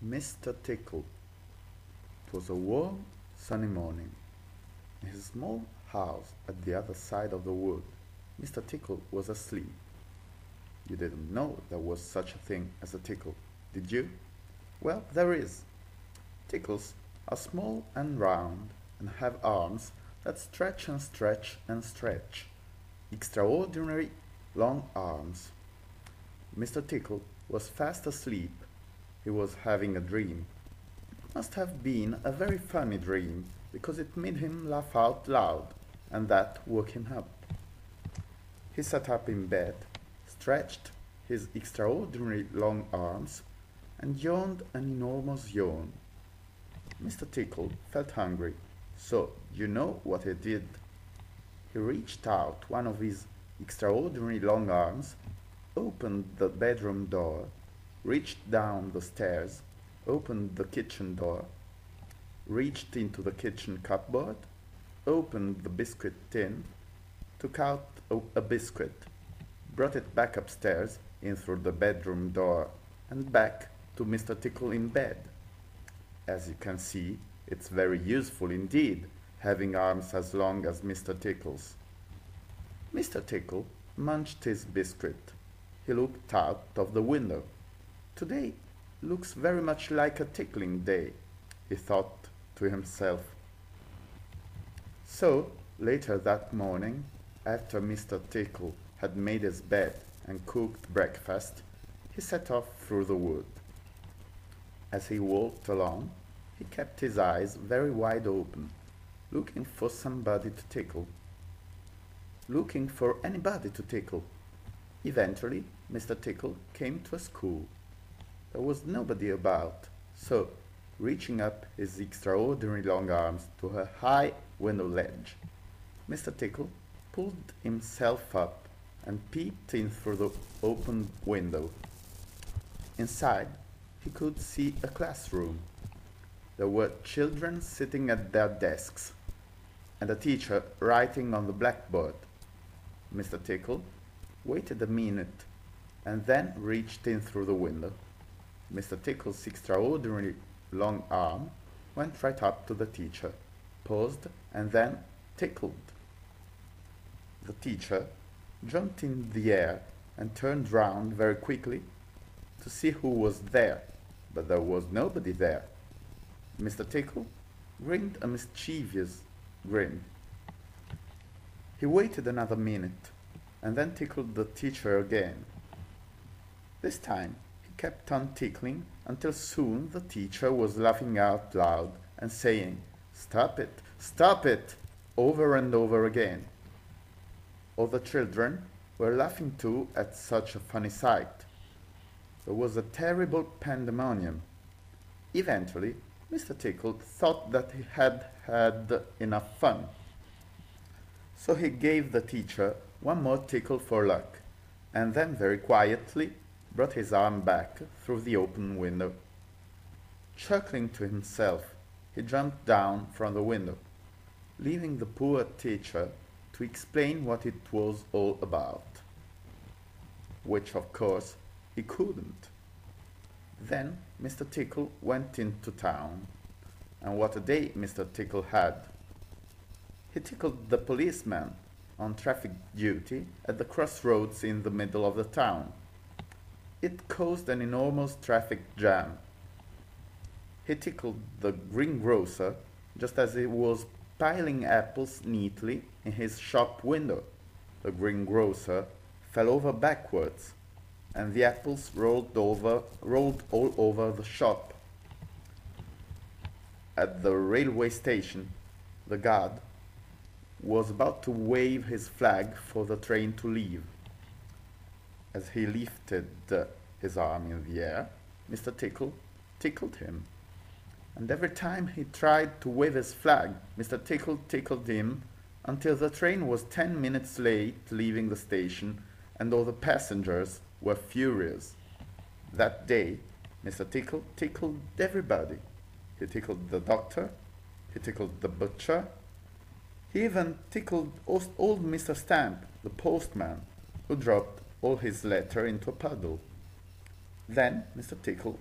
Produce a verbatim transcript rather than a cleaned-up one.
Mister Tickle. It was a warm, sunny morning. In his small house at the other side of the wood, Mister Tickle was asleep. You didn't know there was such a thing as a tickle, did you? Well, there is. Tickles are small and round and have arms that stretch and stretch and stretch. Extraordinary long arms. Mister Tickle was fast asleep. He was having a dream. It must have been a very funny dream, because it made him laugh out loud, and that woke him up. He sat up in bed, stretched his extraordinary long arms, and yawned an enormous yawn. Mister Tickle felt hungry, so you know what he did. He reached out one of his extraordinary long arms, opened the bedroom door, reached down the stairs, opened the kitchen door, reached into the kitchen cupboard, opened the biscuit tin, took out a, a biscuit, brought it back upstairs in through the bedroom door, and back to Mister Tickle in bed. As you can see, it's very useful indeed, having arms as long as Mister Tickle's. Mister Tickle munched his biscuit. He looked out of the window. Today looks very much like a tickling day, he thought to himself. So, later that morning, after Mister Tickle had made his bed and cooked breakfast, he set off through the wood. As he walked along, he kept his eyes very wide open, looking for somebody to tickle. Looking for anybody to tickle. Eventually, Mister Tickle came to a school. There was nobody about, so, reaching up his extraordinary long arms to a high window ledge, Mister Tickle pulled himself up and peeped in through the open window. Inside, he could see a classroom. There were children sitting at their desks, and a teacher writing on the blackboard. Mister Tickle waited a minute, and then reached in through the window. Mister Tickle's extraordinary long arm went right up to the teacher, paused, and then tickled. The teacher jumped in the air and turned round very quickly to see who was there, but there was nobody there. Mister Tickle grinned a mischievous grin. He waited another minute, and then tickled the teacher again. This time he kept on tickling until soon the teacher was laughing out loud and saying, "Stop it, stop it," over and over again. All the children were laughing too at such a funny sight. There was a terrible pandemonium. Eventually, Mister Tickle thought that he had had enough fun. So he gave the teacher one more tickle for luck, and then very quietly brought his arm back through the open window. Chuckling to himself, he jumped down from the window, leaving the poor teacher to explain what it was all about, which of course he couldn't. Then Mister Tickle went into town, and what a day Mister Tickle had. He tickled the policeman on traffic duty at the crossroads in the middle of the town. It caused an enormous traffic jam. He tickled the greengrocer just as he was piling apples neatly in his shop window. The greengrocer fell over backwards, and the apples rolled over, rolled all over the shop. At the railway station, the guard was about to wave his flag for the train to leave. As he lifted uh, his arm in the air, Mister Tickle tickled him. And every time he tried to wave his flag, Mister Tickle tickled him until the train was ten minutes late leaving the station, and all the passengers were furious. That day, Mister Tickle tickled everybody. He tickled the doctor, he tickled the butcher, he even tickled old Mister Stamp, the postman, who dropped all his letter into a puddle. Then Mister Tickle